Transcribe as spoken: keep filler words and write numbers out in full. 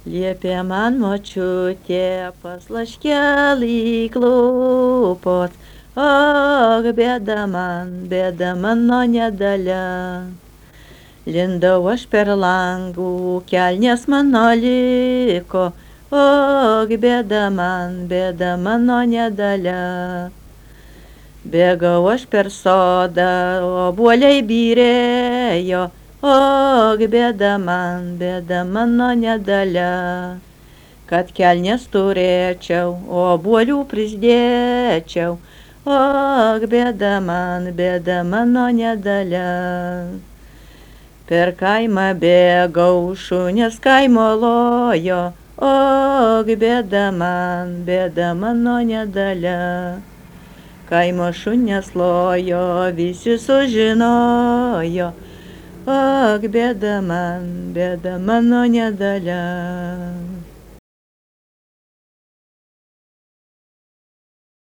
Liepė man močiutė pas laškelį klūpot, ak, bėda man, bėda mano nedalia. Lindau aš per langų, kelnės mano liko, ak, bėda man, bėda mano nedalia. Bėgau aš per sodą, obuoliai byrėjo, ak, bėda man, bėda mano nedalia. Kad kelnes turėčiau, obuolių prisidėčiau, ak, bėda man, bėda mano nedalia. Per kaimą bėgau, šunės kaimo lojo, ak, bėda man, bėda mano nedalia. Kaimo šunės lojo, visi sužinojo, ak, bėda man, bėda mano nedalia.